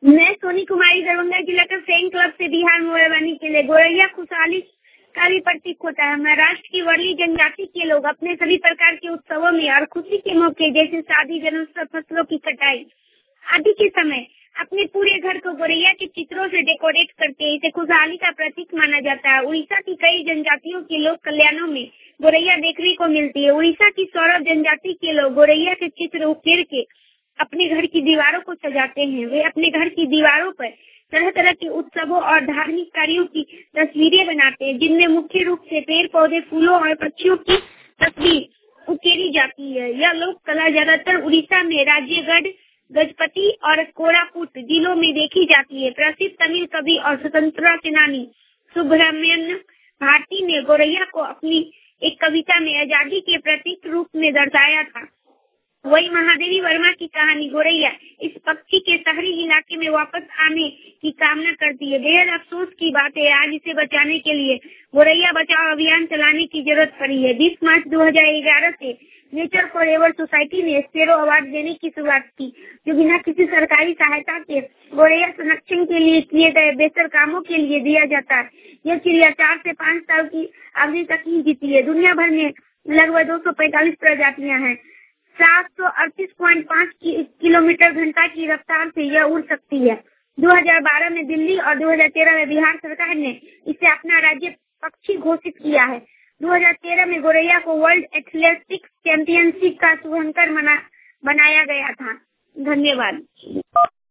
मैं सोनी कुमारी दरभंगा जिला के फैन क्लब से बिहार मोबाइल के लिए गोरैया खुशहाली का भी प्रतीक होता है। महाराष्ट्र की वर्ली जनजाति के लोग अपने सभी प्रकार के उत्सवों में और खुशी के मौके जैसे शादी, जन्मोत्सव, फसलों की कटाई आदि के समय अपने पूरे घर को गोरैया के चित्रों से डेकोरेट करते हैं। इसे खुशहाली का प्रतीक माना जाता है। उड़ीसा की कई जनजातियों के लोक कल्याणों में गोरैया देखने को मिलती है। उड़ीसा की सौरभ जनजाति के लोग गोरैया के चित्र उकेर के अपने घर की दीवारों को सजाते हैं। वे अपने घर की दीवारों पर तरह तरह के उत्सवों और धार्मिक कार्यों की तस्वीरें बनाते हैं, जिनमें मुख्य रूप से पेड़ पौधे, फूलों और पक्षियों की तस्वीर उकेरी जाती है। यह लोक कला ज्यादातर उड़ीसा में राज्यगढ़, गजपति और कोरापुट जिलों में देखी जाती है। प्रसिद्ध तमिल कवि और स्वतंत्रता सेनानी सुब्रमण्यम भारती ने गोरैया को अपनी एक कविता में आजादी के प्रतीक रूप में दर्शाया था। वही महादेवी वर्मा की कहानी गोरैया इस पक्षी के शहरी इलाके में वापस आने की कामना करती है। बेहद अफसोस की बात है, आज इसे बचाने के लिए गोरैया बचाओ अभियान चलाने की जरूरत पड़ी है। 20 मार्च 2011 से नेचर फॉरएवर सोसाइटी ने स्पेरो अवार्ड देने की शुरुआत की, जो बिना किसी सरकारी सहायता के गोरैया संरक्षण के लिए किए गए बेहतर कामों के लिए दिया जाता है। यह चिड़िया 4 से 5 साल की अवधि तक ही जीती है। दुनिया भर में लगभग 245 प्रजातियां हैं। 738.5 किलोमीटर घंटा की रफ्तार से यह उड़ सकती है। 2012 में दिल्ली और 2013 में बिहार सरकार ने इसे अपना राज्य पक्षी घोषित किया है। 2013 में गोरैया को वर्ल्ड एथलेटिक्स चैंपियनशिप का शुभंकर बनाया गया था। धन्यवाद।